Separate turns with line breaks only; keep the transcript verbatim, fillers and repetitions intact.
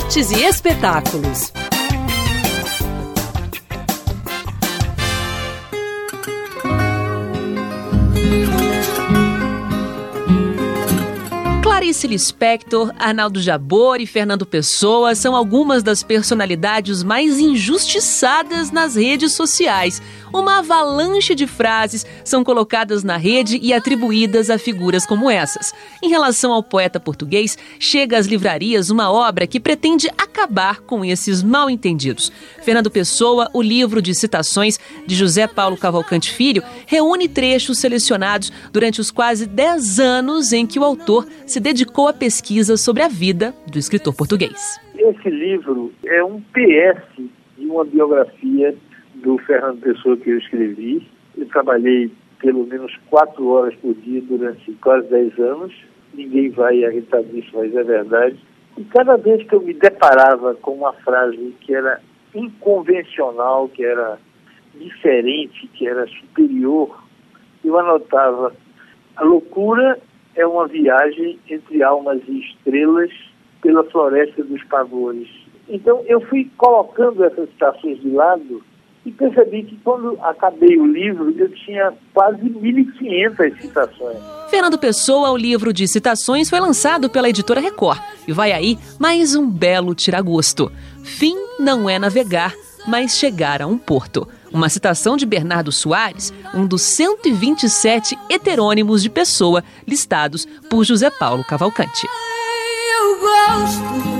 Artes e espetáculos. Clarice Lispector, Arnaldo Jabor e Fernando Pessoa são algumas das personalidades mais injustiçadas nas redes sociais. Uma avalanche de frases são colocadas na rede e atribuídas a figuras como essas. Em relação ao poeta português, chega às livrarias uma obra que pretende acabar com esses mal-entendidos. Fernando Pessoa, o livro de citações de José Paulo Cavalcante Filho, reúne trechos selecionados durante os quase dez anos em que o autor se dedicou à pesquisa sobre a vida do escritor português.
Esse livro é um P S de uma biografia do Fernando Pessoa que eu escrevi. Eu trabalhei pelo menos quatro horas por dia durante quase dez anos. Ninguém vai acreditar nisso, mas é verdade. E cada vez que eu me deparava com uma frase que era inconvencional, que era diferente, que era superior, eu anotava: a loucura é uma viagem entre almas e estrelas pela floresta dos pavores. Então eu fui colocando essas citações de lado e percebi que quando acabei o livro eu tinha quase mil e quinhentas citações.
Fernando Pessoa, o livro de citações, foi lançado pela editora Record. E vai aí mais um belo tiragosto. Fim não é navegar, mas chegar a um porto. Uma citação de Bernardo Soares, um dos cento e vinte e sete heterônimos de Pessoa listados por José Paulo Cavalcante.
Eu gosto